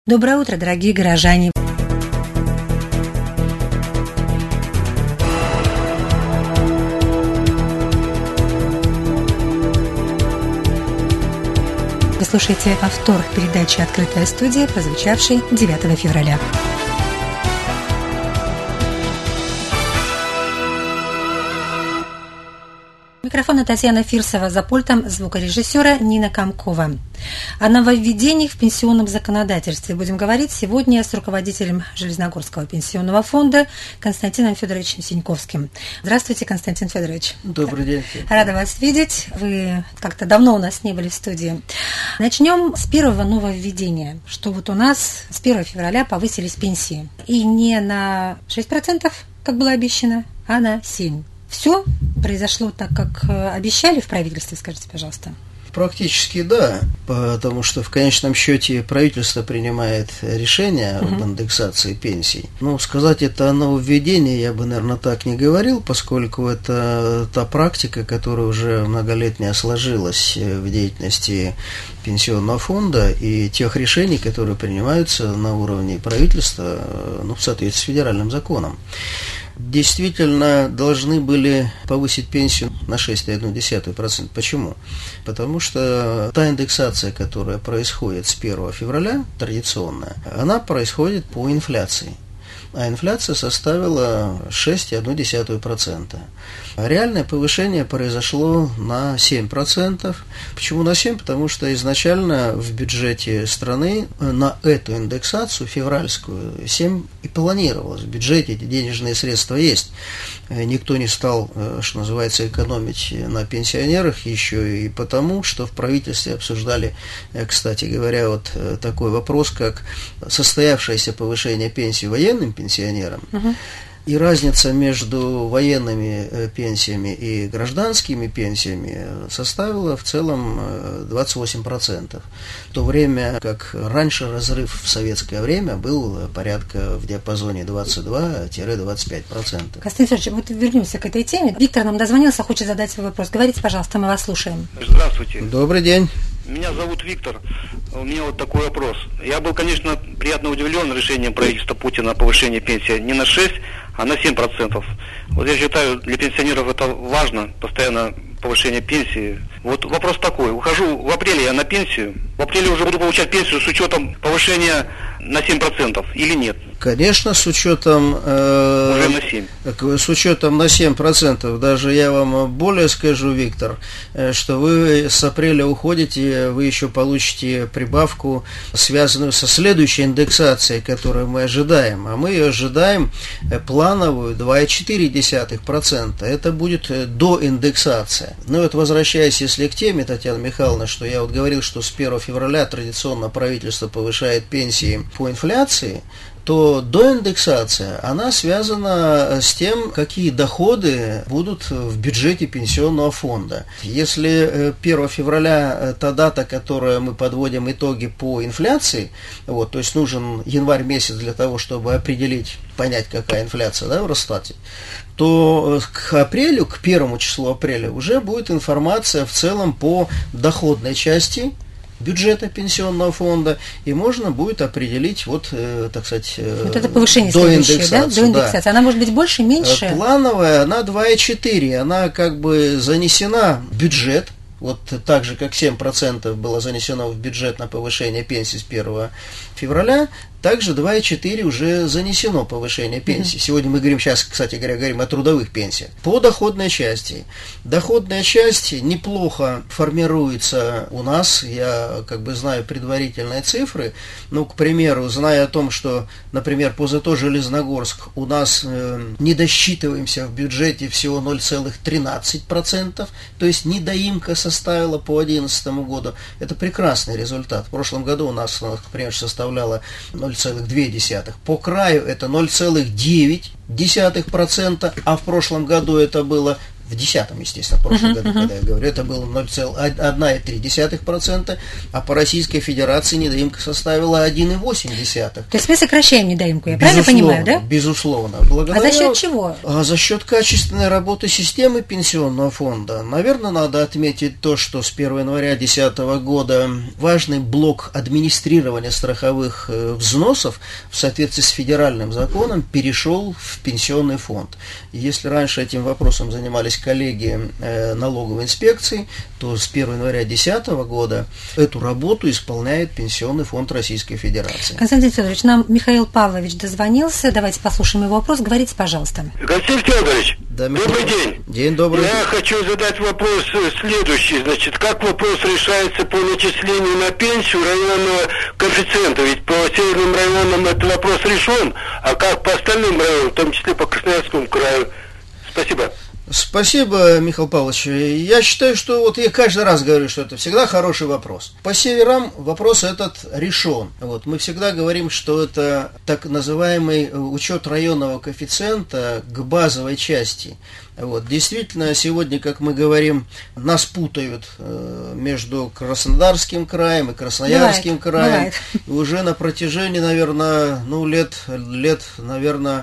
Доброе утро, дорогие горожане! Вы слушаете повтор передачи «Открытая студия», прозвучавшей 9 февраля. Микрофона Татьяна Фирсова, за пультом звукорежиссера Нина Комкова. О нововведениях в пенсионном законодательстве будем говорить сегодня с руководителем Железногорского пенсионного фонда Константином Федоровичем Синьковским. Здравствуйте, Константин Федорович. Добрый день. Рада вас видеть. Вы как-то давно у нас не были в студии. Начнем с первого нововведения, что вот у нас с 1 февраля повысились пенсии. И не на 6%, как было обещано, а на 7%. Все произошло так, как обещали в правительстве, скажите, пожалуйста? Практически да, потому что в конечном счете правительство принимает решение об индексации пенсий. Но сказать это нововведение я бы, наверное, так не говорил, поскольку это та практика, которая уже многолетняя сложилась в деятельности пенсионного фонда и тех решений, которые принимаются на уровне правительства, в соответствии с федеральным законом. Действительно должны были повысить пенсию на 6,1%. Почему? Потому что та индексация, которая происходит с 1 февраля, традиционная, она происходит по инфляции. А инфляция составила 6,1%. Реальное повышение произошло на 7%. Почему на 7%? Потому что изначально в бюджете страны на эту индексацию февральскую 7 и планировалось. В бюджете эти денежные средства есть. Никто не стал, что называется, экономить на пенсионерах еще и потому, что в правительстве обсуждали, кстати говоря, вот такой вопрос, как состоявшееся повышение пенсии военным пенсионерам. И разница между военными пенсиями и гражданскими пенсиями составила в целом 28%. В то время как раньше разрыв в советское время был порядка в диапазоне 22-25%. Константин Федорович, вот вернемся к этой теме. Виктор нам дозвонился, хочет задать свой вопрос. Говорите, пожалуйста, мы вас слушаем. Здравствуйте. Добрый день. Меня зовут Виктор. У меня вот такой вопрос. Я был, конечно, приятно удивлен решением правительства Путина о повышении пенсии не на 6, а на 7%. Вот я считаю, для пенсионеров это важно, постоянно повышение пенсии. Вот вопрос такой. Ухожу в апреле я на пенсию. В апреле уже буду получать пенсию с учетом повышения на 7% или нет? Конечно, с учетом уже на 7. С учетом на 7%. Даже я вам более скажу, Виктор, что вы с апреля уходите, вы еще получите прибавку, связанную со следующей индексацией, которую мы ожидаем. А мы ее ожидаем плановую 2,4%. Это будет до индексации. Ну вот возвращаясь, если к теме, Татьяна Михайловна, что я вот говорил, что с 1 февраля традиционно правительство повышает пенсии по инфляции, то доиндексация, она связана с тем, какие доходы будут в бюджете пенсионного фонда. Если 1 февраля та дата, которую мы подводим итоги по инфляции, вот, то есть нужен январь месяц для того, чтобы определить, понять, какая инфляция, да, в Росстате, то к апрелю, к 1 числу апреля уже будет информация в целом по доходной части бюджета пенсионного фонда, и можно будет определить, вот, так сказать, вот это повышение следующее, да? До индексации. Да. Она может быть больше, меньше? Плановая, она 2,4, она как бы занесена в бюджет, вот так же, как 7% было занесено в бюджет на повышение пенсии с 1 февраля, также 2,4 уже занесено повышение пенсии. Сегодня мы говорим, сейчас, кстати говоря, говорим о трудовых пенсиях. По доходной части. Доходная часть неплохо формируется у нас. Я как бы знаю предварительные цифры. Ну, к примеру, зная о том, что, например, по ЗТО Железногорск у нас не досчитываемся в бюджете всего 0,13%, то есть недоимка составила по 2011 году. Это прекрасный результат. В прошлом году у нас, например, составляла 0,2. По краю это 0,9%, а в прошлом году это было в 2010, естественно, в прошлом году, когда я говорю, это было 0,1,3%, а по Российской Федерации недоимка составила 1,8%. То есть мы сокращаем недоимку, я правильно понимаю, да? Безусловно. А за счет чего? За счет качественной работы системы пенсионного фонда. Наверное, надо отметить то, что с 1 января 2010 года важный блок администрирования страховых взносов в соответствии с федеральным законом перешел в пенсионный фонд. И если раньше этим вопросом занимались коллеги налоговой инспекции, то с 1 января 2010 года эту работу исполняет Пенсионный фонд Российской Федерации. Константин Федорович, нам Михаил Павлович дозвонился. Давайте послушаем его вопрос. Говорите, пожалуйста. Константин Федорович, да, добрый день. День добрый. Я хочу задать вопрос следующий. Значит, как вопрос решается по начислению на пенсию районного коэффициента? Ведь по северным районам этот вопрос решен, а как по остальным районам, в том числе по Красноярскому краю? Спасибо. Спасибо, Михаил Павлович. Я считаю, что вот я каждый раз говорю, что это всегда хороший вопрос. По северам вопрос этот решен. Вот, мы всегда говорим, что это так называемый учет районного коэффициента к базовой части. Вот, действительно, сегодня, как мы говорим, нас путают между Краснодарским краем и Красноярским краем. Бывает. И уже на протяжении, наверное, лет, наверное,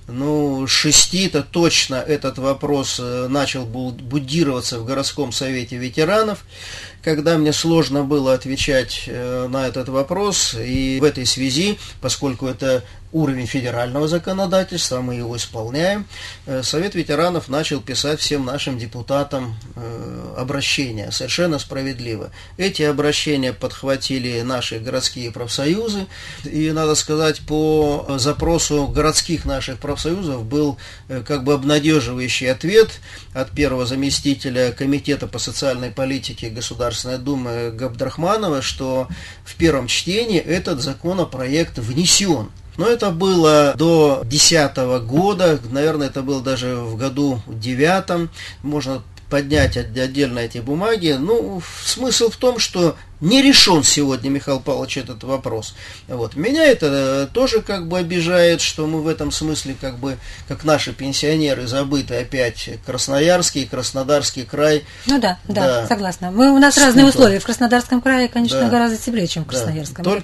6-то точно этот вопрос начал будироваться в городском совете ветеранов, когда мне сложно было отвечать на этот вопрос. И в этой связи, поскольку это уровень федерального законодательства, мы его исполняем, Совет ветеранов начал писать всем нашим депутатам обращения, совершенно справедливо. Эти обращения подхватили наши городские профсоюзы, и, надо сказать, по запросу городских наших профсоюзов был как бы обнадеживающий ответ от первого заместителя Комитета по социальной политике Государственной Думы Габдрахманова, что в первом чтении этот законопроект внесен. Но это было до 2010 года, наверное, это было даже в году 2009, можно поднять отдельно эти бумаги. Смысл в том, что не решен сегодня, Михаил Павлович, этот вопрос. Вот. Меня это тоже как бы обижает, что мы в этом смысле как бы, как наши пенсионеры, забыты опять Красноярский, Краснодарский край. Да, согласна. У нас разные условия. В Краснодарском крае, конечно, гораздо теплее, чем в Красноярском. Только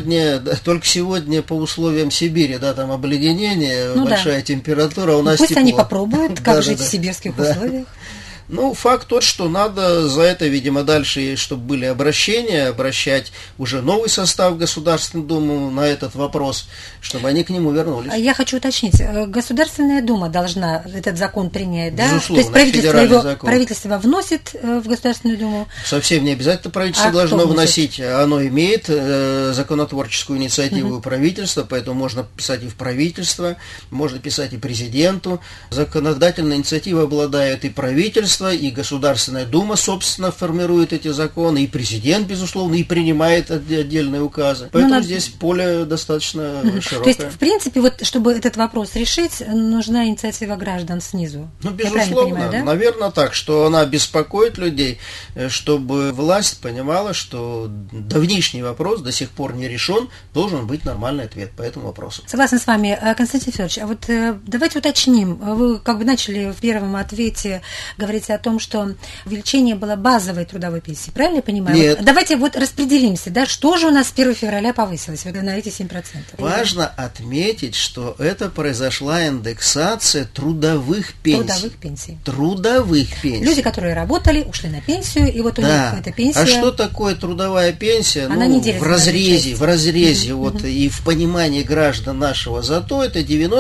сегодня по условиям Сибири, там обледенение, большая температура, у нас пусть тепло. Они попробуют, как жить в сибирских условиях. Факт тот, что надо за это, видимо, дальше, чтобы были обращения, обращать уже новый состав Государственной Думы на этот вопрос, чтобы они к нему вернулись. Я хочу уточнить, Государственная Дума должна этот закон принять, да? Безусловно, то есть правительство его вносит в Государственную Думу? Совсем не обязательно правительство должно вносить, оно имеет законотворческую инициативу правительства, поэтому можно писать и в правительство, можно писать и президенту. Законодательная инициатива обладает и правительство, и Государственная Дума, собственно, формирует эти законы, и президент, безусловно, и принимает отдельные указы. Поэтому здесь поле достаточно широкое. То есть, в принципе, чтобы этот вопрос решить, нужна инициатива граждан снизу. Безусловно, наверное, так, что она беспокоит людей, чтобы власть понимала, что давнишний вопрос до сих пор не решен, должен быть нормальный ответ по этому вопросу. Согласна с вами. Константин Федорович, а вот давайте уточним. Вы как бы начали в первом ответе говорить о том, что увеличение было базовой трудовой пенсии. Правильно я понимаю? Нет. Давайте распределимся, что же у нас с 1 февраля повысилось на эти 7%? Важно отметить, что это произошла индексация трудовых пенсий. Трудовых пенсий. Люди, которые работали, ушли на пенсию, и вот у них эта пенсия... А что такое трудовая пенсия? Она не делится в разрезе и в понимании граждан нашего зато это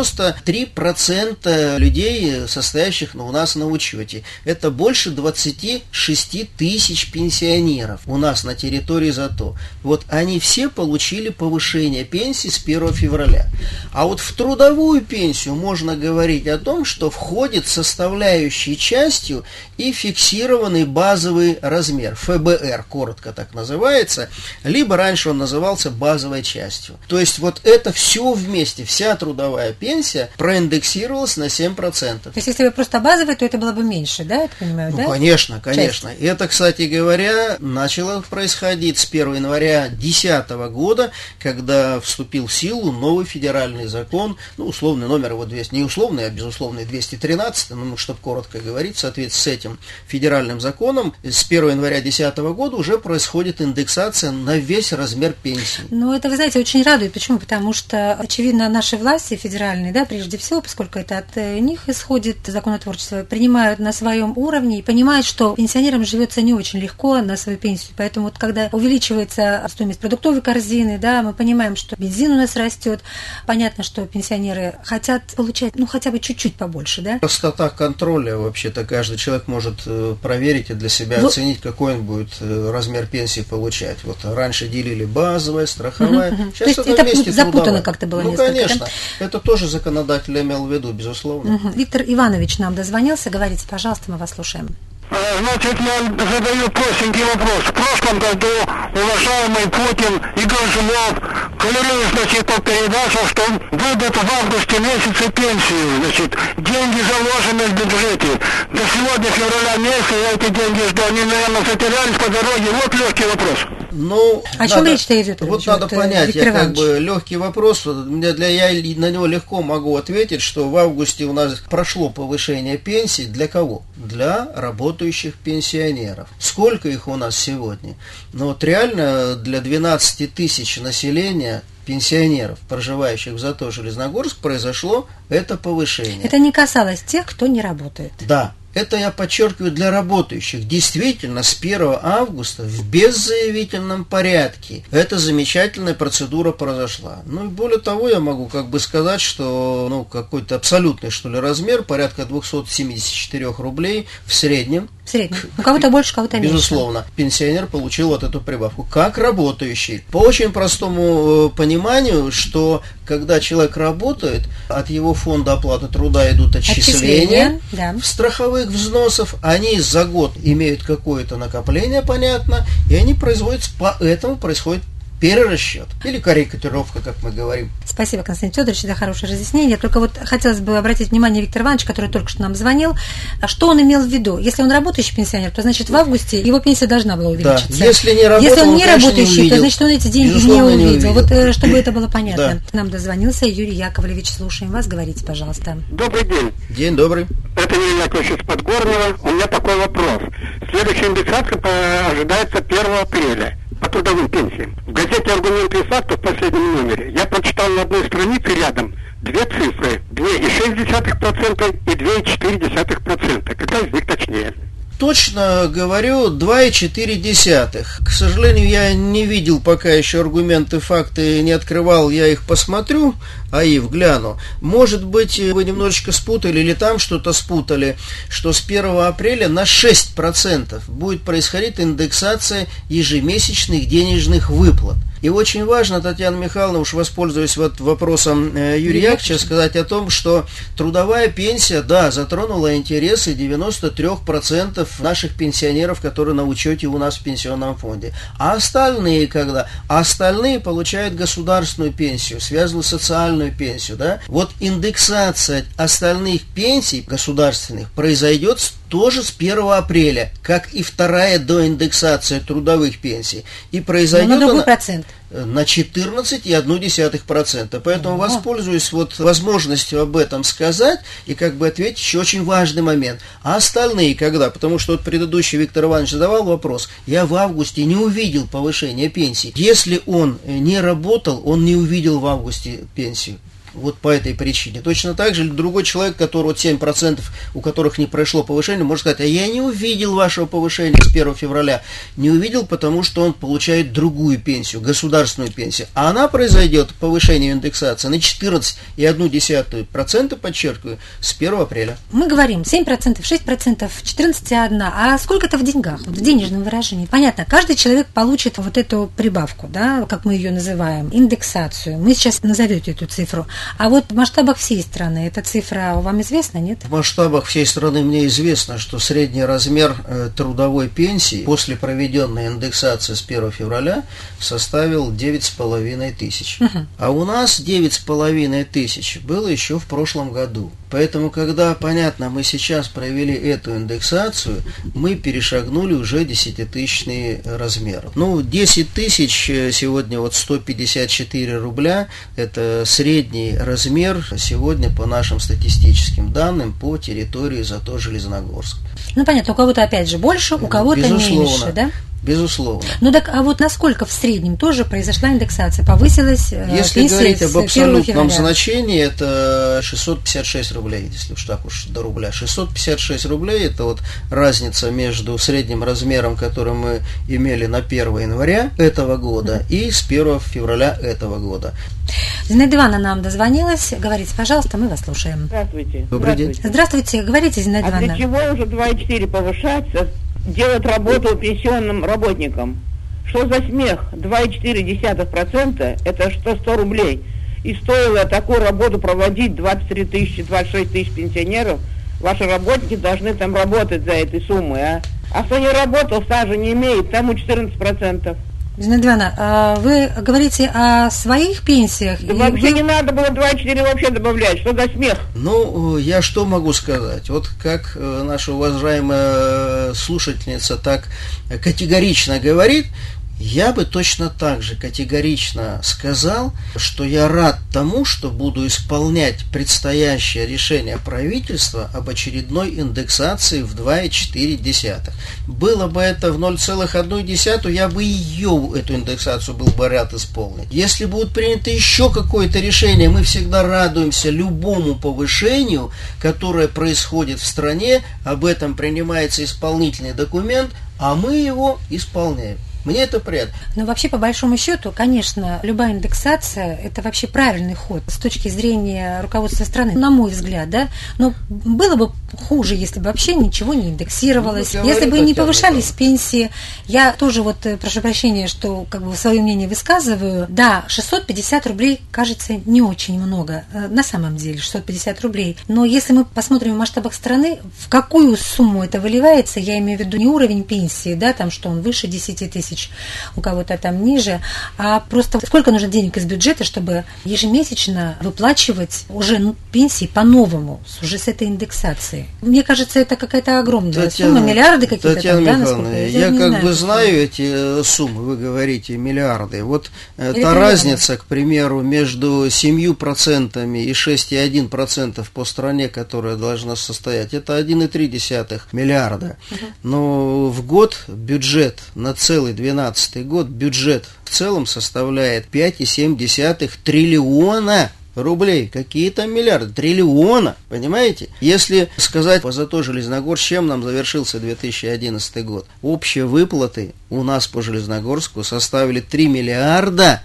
93% людей, состоящих у нас на учете. Это больше 26 тысяч пенсионеров у нас на территории зато. Вот они все получили повышение пенсии с 1 февраля. А вот в трудовую пенсию можно говорить о том, что входит составляющей частью и фиксированный базовый размер, ФБР, коротко так называется, либо раньше он назывался базовой частью. То есть вот это все вместе, вся трудовая пенсия проиндексировалась на 7%. То есть если бы просто базовая, то это было бы меньше, да? я так понимаю, Ну, да? конечно. И это, кстати говоря, начало происходить с 1 января 2010 года, когда вступил в силу новый федеральный закон, условный номер его 200, не условный, а безусловный 213, чтобы коротко говорить, в соответствии с этим федеральным законом, с 1 января 2010 года уже происходит индексация на весь размер пенсии. Это, вы знаете, очень радует. Почему? Потому что, очевидно, наши власти федеральные, да, прежде всего, поскольку это от них исходит законотворчество, принимают на своем уровне и понимают, что пенсионерам живется не очень легко на свою пенсию. Поэтому когда увеличивается стоимость продуктовой корзины, да, мы понимаем, что бензин у нас растет. Понятно, что пенсионеры хотят получать, хотя бы чуть-чуть побольше, да? Простота контроля, вообще-то, каждый человек может проверить и для себя оценить, какой он будет размер пенсии получать. Вот раньше делили базовая, страховая, сейчас это вместе запутано как-то было несколько. Конечно, это тоже законодатель имел в виду, безусловно. Виктор Иванович нам дозвонился, говорите, пожалуйста, мы вас слушаем. Значит, я задаю простенький вопрос. В прошлом году уважаемый Путин и Горжелов говорили, по передачам, что выдадут в августе месяце пенсию. Значит, деньги заложены в бюджете. До сегодня, февраля месяца, я эти деньги жду. Они, наверное, затерялись по дороге. Вот легкий вопрос. О чем речь-то идет? Надо понять, легкий вопрос, я на него легко могу ответить, что в августе у нас прошло повышение пенсий. Для кого? Для работающих пенсионеров. Сколько их у нас сегодня? Реально для 12 тысяч населения пенсионеров, проживающих в Затон Железногорск, произошло это повышение. Это не касалось тех, кто не работает. Да. Это я подчеркиваю для работающих. Действительно, с 1 августа в беззаявительном порядке эта замечательная процедура произошла. И более того, я могу сказать, что какой-то абсолютный, размер, порядка 274 рублей в среднем. У кого-то больше, у кого-то меньше. Безусловно, пенсионер получил эту прибавку. Как работающий. По очень простому пониманию, что когда человек работает, от его фонда оплаты труда идут отчисления в страховых взносов, они за год имеют какое-то накопление, понятно, и они производятся, поэтому происходит перерасчет или карикатировка, как мы говорим. Спасибо, Константин Федорович, за хорошее разъяснение. Только хотелось бы обратить внимание Виктора Ивановича, который только что нам звонил, что он имел в виду. Если он работающий пенсионер, то значит в августе его пенсия должна была увеличиться. Да. Если он не работающий, то значит он эти деньги не увидел. Чтобы это было понятно. К нам дозвонился Юрий Яковлевич. Слушаем вас, говорите, пожалуйста. Добрый день. День добрый. Это Юрий Яковлевич из Подгорного. У меня такой вопрос. Следующая индексация ожидается 1 апреля. По трудовым пенсиям. В газете «Аргументы и факты» в последнем номере я прочитал на одной странице рядом две цифры. 2,6% и 2,4%. Какая из них точнее? Точно говорю, 2,4. К сожалению, я не видел пока еще аргументы, факты, не открывал, я их посмотрю, гляну. Может быть, вы немножечко спутали или там что-то спутали, что с 1 апреля на 6% будет происходить индексация ежемесячных денежных выплат. И очень важно, Татьяна Михайловна, уж воспользуясь вопросом Юрия Яковлевича, сказать о том, что трудовая пенсия, затронула интересы 93% наших пенсионеров, которые на учете у нас в пенсионном фонде. А остальные когда? Остальные получают государственную пенсию, связанную с социальную пенсию. Да? Индексация остальных пенсий государственных произойдет тоже с 1 апреля, как и вторая доиндексация трудовых пенсий. И произойдет на другой процент. На 14,1%. Поэтому воспользуюсь возможностью об этом сказать и ответить еще очень важный момент. А остальные когда? Потому что предыдущий Виктор Иванович задавал вопрос. Я в августе не увидел повышения пенсий. Если он не работал, он не увидел в августе пенсию. По этой причине. Точно так же другой человек, который 7%, у которых не прошло повышение, может сказать, я не увидел вашего повышения с 1 февраля. Не увидел, потому что он получает другую пенсию, государственную пенсию. А она произойдет, повышение индексации, на 14,1%, подчеркиваю, с 1 апреля. Мы говорим 7%, 6%, 14,1%. А сколько это в деньгах, в денежном выражении? Понятно, каждый человек получит эту прибавку, как мы ее называем, индексацию. Мы сейчас назовете эту цифру. А в масштабах всей страны эта цифра вам известна, нет? В масштабах всей страны мне известно, что средний размер трудовой пенсии после проведенной индексации с 1 февраля составил 9,5 тысяч. А у нас 9,5 тысяч было еще в прошлом году. Поэтому, когда, понятно, мы сейчас провели эту индексацию, мы перешагнули уже 10-тысячный размер. 10 тысяч сегодня 154 рубля, это средний размер сегодня по нашим статистическим данным по территории зато Железногорск. Понятно, у кого-то опять же больше, у кого-то меньше, да? Безусловно. А вот насколько в среднем тоже произошла индексация? Повысилась если пенсия говорить об абсолютном февраля? значении, это 656 рублей, если уж так уж до рубля. 656 рублей – это разница между средним размером, который мы имели на 1 января этого года и с 1 февраля этого года. Зинаида Ивановна нам дозвонилась. Говорите, пожалуйста, мы вас слушаем. Здравствуйте. Добрый день. Здравствуйте, говорите, Зинаида Ивановна. А для чего уже 2,4 повышаться, делать работу пенсионным работникам? Что за смех? 2,4% это что, 100 рублей? И стоило такую работу проводить 23 тысячи, 26 тысяч пенсионеров, ваши работники должны там работать за этой суммой, а кто не работал, стажа не имеет, тому 14%. Зинаида Ивановна, вы говорите о своих пенсиях? Да вообще не надо было 2,4 вообще добавлять, что за смех? Я что могу сказать? Как наша уважаемая слушательница так категорично говорит, я бы точно так же категорично сказал, что я рад тому, что буду исполнять предстоящее решение правительства об очередной индексации в 2,4. Было бы это в 0,1, я бы эту индексацию был бы рад исполнить. Если будет принято еще какое-то решение, мы всегда радуемся любому повышению, которое происходит в стране, об этом принимается исполнительный документ, а мы его исполняем. Мне это приятно. Но вообще, по большому счету, конечно, любая индексация – это вообще правильный ход с точки зрения руководства страны, на мой взгляд, да. Но было бы хуже, если бы вообще ничего не индексировалось, если бы не повышались пенсии. Я тоже прошу прощения, что свое мнение высказываю. Да, 650 рублей кажется не очень много, на самом деле, 650 рублей. Но если мы посмотрим в масштабах страны, в какую сумму это выливается, я имею в виду не уровень пенсии, да, там, что он выше 10 тысяч, у кого-то там ниже, а просто сколько нужно денег из бюджета, чтобы ежемесячно выплачивать уже пенсии по-новому, уже с этой индексацией. Мне кажется, это какая-то огромная сумма, миллиарды какие-то. Татьяна там, Михайловна, да, я знаю эти суммы, вы говорите, миллиарды. Та разница, к примеру, между 7% и 6,1% по стране, которая должна состоять, это 1,3 миллиарда. Но в год бюджет на целый 2012 год, бюджет в целом составляет 5,7 триллиона рублей. Какие там миллиарды? Триллиона, понимаете? Если сказать по зато Железногорск, чем нам завершился 2011 год? Общие выплаты у нас по Железногорску составили 3 миллиарда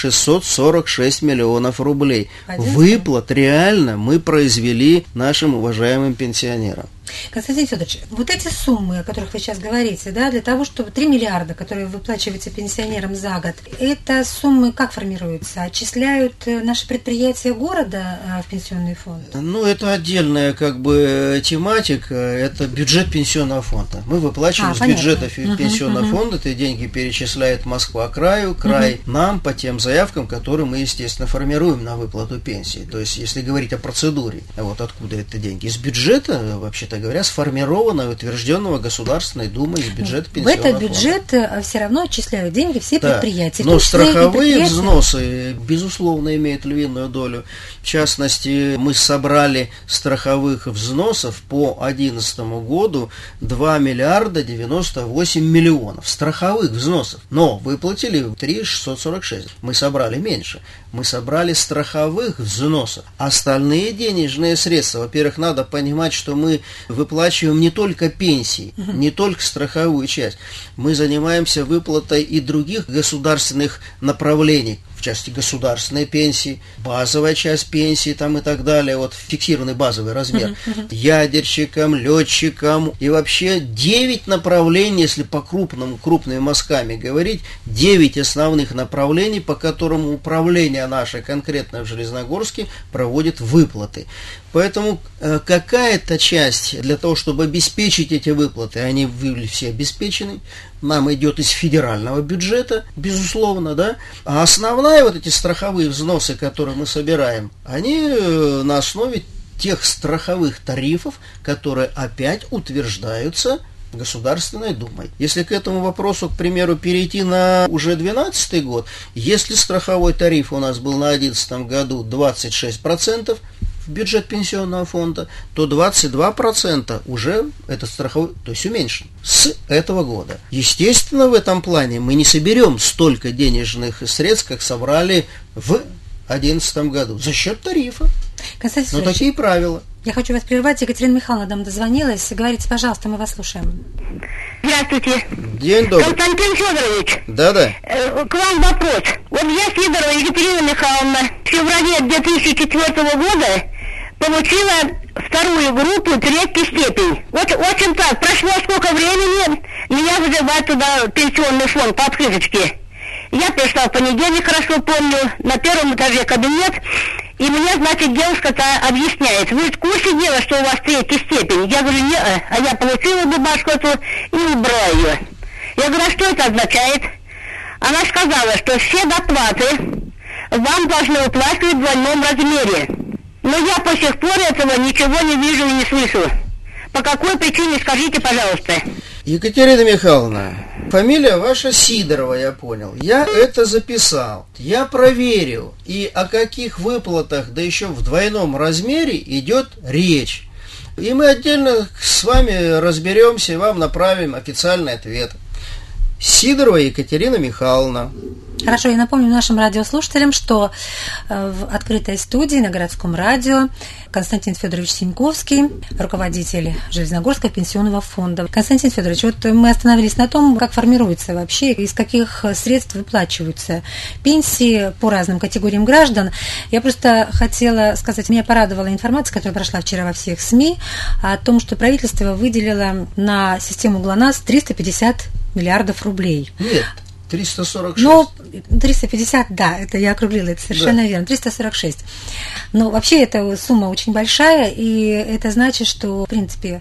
646 миллионов рублей. Выплат реально мы произвели нашим уважаемым пенсионерам. Константин Федорович, эти суммы, о которых вы сейчас говорите, да, для того, чтобы 3 миллиарда, которые выплачиваются пенсионерам за год, это суммы как формируются? Отчисляют наши предприятия города в пенсионный фонд? Это отдельная тематика, это бюджет пенсионного фонда. Мы выплачиваем с бюджета пенсионного фонда, эти деньги перечисляет Москва краю, край нам по тем заявкам, которые мы, естественно, формируем на выплату пенсии. То есть, если говорить о процедуре, откуда это деньги? Из бюджета, вообще-то говоря, сформированного и утвержденного Государственной Думой из бюджета пенсионного фонда. В этот бюджет все равно отчисляют деньги все предприятия. Но страховые взносы, безусловно, имеют львиную долю. В частности, мы собрали страховых взносов по 2011 году 2 миллиарда 98 миллионов страховых взносов. Но выплатили 3,646. Мы собрали меньше. Мы собрали страховых взносов. Остальные денежные средства, во-первых, надо понимать, что мы выплачиваем не только пенсии, не только страховую часть. Мы занимаемся выплатой и других государственных направлений, в части государственной пенсии, базовая часть пенсии там и так далее, фиксированный базовый размер, ядерщикам, летчикам и вообще 9 направлений, если по крупными мазками говорить, 9 основных направлений, по которым управление наше конкретно в Железногорске проводит выплаты. Поэтому какая-то часть для того, чтобы обеспечить эти выплаты, они были все обеспечены, нам идет из федерального бюджета, безусловно, да, а основная эти страховые взносы, которые мы собираем, они на основе тех страховых тарифов, которые опять утверждаются Государственной Думой. Если к этому вопросу, к примеру, перейти на уже 2012 год, если страховой тариф у нас был на 2011 году 26% в бюджет пенсионного фонда, то 22% уже этот страховой, то есть уменьшен с этого года. Естественно, в этом плане мы не соберем столько денежных средств, как собрали в 2011 году за счет тарифа. Но такие правила. Я хочу вас прервать. Екатерина Михайловна нам дозвонилась. Говорите, пожалуйста, мы вас слушаем. Здравствуйте. День добрый. Константин Федорович. Да-да. К вам вопрос. Вот я, Сидорова Екатерина Михайловна, в феврале 2004 года получила вторую группу, 3-ю степень. Вот очень так, прошло сколько времени, меня вызывают туда пенсионный фонд по открыточке. Я пришла в понедельник, хорошо помню, на первом этаже кабинет, и мне, значит, девушка-то объясняет: вы в курсе дела, что у вас 3-я степень? Я говорю: нет, а я получила бумажку эту и убрала ее. Я говорю: а что это означает? Она сказала, что все доплаты вам должны уплачивать в двойном размере. Но я по сих пор этого ничего не вижу и не слышу. По какой причине, скажите, пожалуйста. Екатерина Михайловна, фамилия ваша Сидорова, я понял. Я это записал. Я проверил, и о каких выплатах, да еще в двойном размере, идет речь. И мы отдельно с вами разберемся и вам направим официальный ответ. Сидорова Екатерина Михайловна. Хорошо, я напомню нашим радиослушателям, что в открытой студии на городском радио Константин Федорович Синьковский, руководитель Железногорского пенсионного фонда. Константин Федорович, вот мы остановились на том, как формируется вообще, из каких средств выплачиваются пенсии по разным категориям граждан. Я просто хотела сказать, меня порадовала информация, которая прошла вчера во всех СМИ, о том, что правительство выделило на систему ГЛОНАСС 350 миллиардов рублей. Нет. 346. Ну, 350, да, это я округлила, это совершенно верно, 346. Но вообще эта сумма очень большая, и это значит, что, в принципе,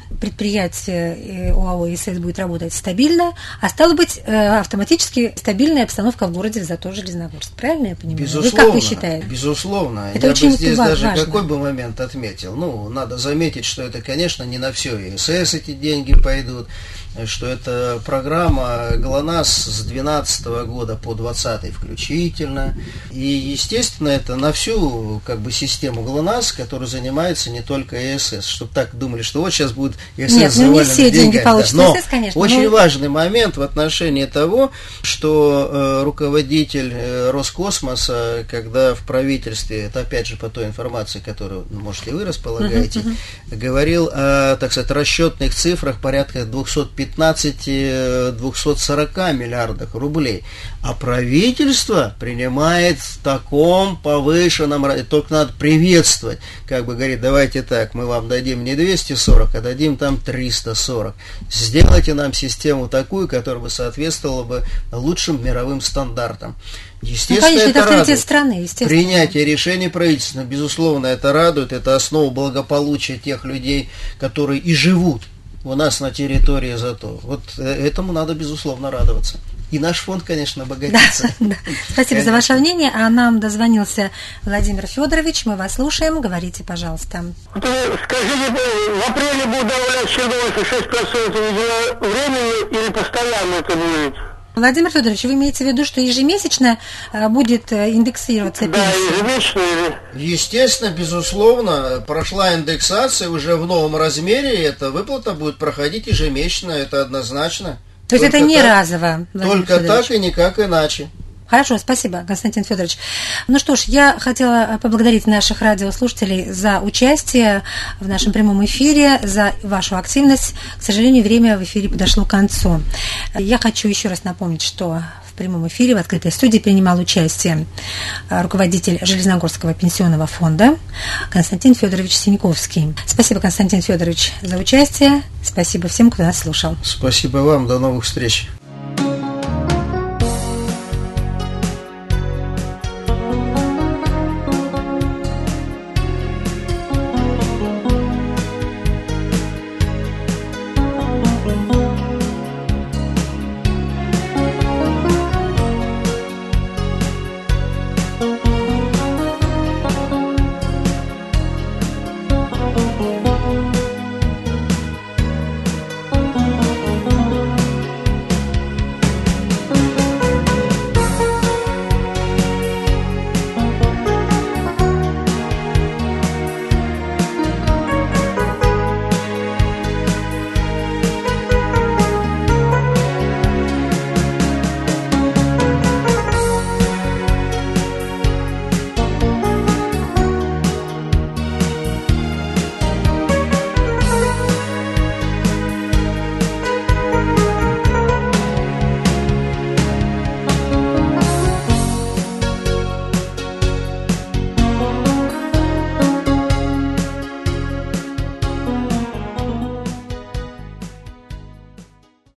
предприятие ОАО ИСС будет работать стабильно, а стало быть, автоматически стабильная обстановка в городе Железногорск. Правильно я понимаю? Безусловно. Как вы считаете? Безусловно. Это я очень бы здесь важно. даже какой бы момент отметил. Ну, надо заметить, что это, конечно, не на все ИСС эти деньги пойдут, что это программа ГЛОНАСС с 2012 года по 2020 включительно. И, естественно, это на всю систему ГЛОНАСС, которая занимается не только ИСС. Чтобы так думали, что вот сейчас будет ИСС Нет, завален не все деньги получат но ИСС, конечно. Очень важный момент в отношении того, что руководитель Роскосмоса, когда в правительстве, это опять же по той информации, которую, может, и вы располагаете, говорил о, так сказать, расчетных цифрах порядка 215-240 миллиардах рублей. А правительство принимает в таком повышенном, только надо приветствовать, говорит, давайте так, мы вам дадим не 240, а дадим там 340. Сделайте нам систему такую, которая бы соответствовала бы лучшим мировым стандартам. Естественно, конечно, это авторитет радует. страны, естественно. Принятие решений правительства, безусловно, это радует, это основа благополучия тех людей, которые и живут у нас на территории зато. Вот этому надо, безусловно, радоваться. И наш фонд, конечно, обогатится. Да. Спасибо за ваше мнение. А нам дозвонился Владимир Федорович. Мы вас слушаем. Говорите, пожалуйста. Скажите, в апреле будет добавлять черновых 6% времени или постоянно это будет? Владимир Федорович, вы имеете в виду, что ежемесячно будет индексироваться пенсия? Да, ежемесячно. Естественно, безусловно, прошла индексация уже в новом размере, эта выплата будет проходить ежемесячно, это однозначно. То есть это не разово, Владимир Только Федорович. так и никак иначе. Хорошо, спасибо, Константин Федорович. Ну что ж, я хотела поблагодарить наших радиослушателей за участие в нашем прямом эфире, за вашу активность. К сожалению, время в эфире подошло к концу. Я хочу еще раз напомнить, что в прямом эфире в открытой студии принимал участие руководитель Железногорского пенсионного фонда Константин Федорович Синьковский. Спасибо, Константин Федорович, за участие. Спасибо всем, кто нас слушал. Спасибо вам, до новых встреч.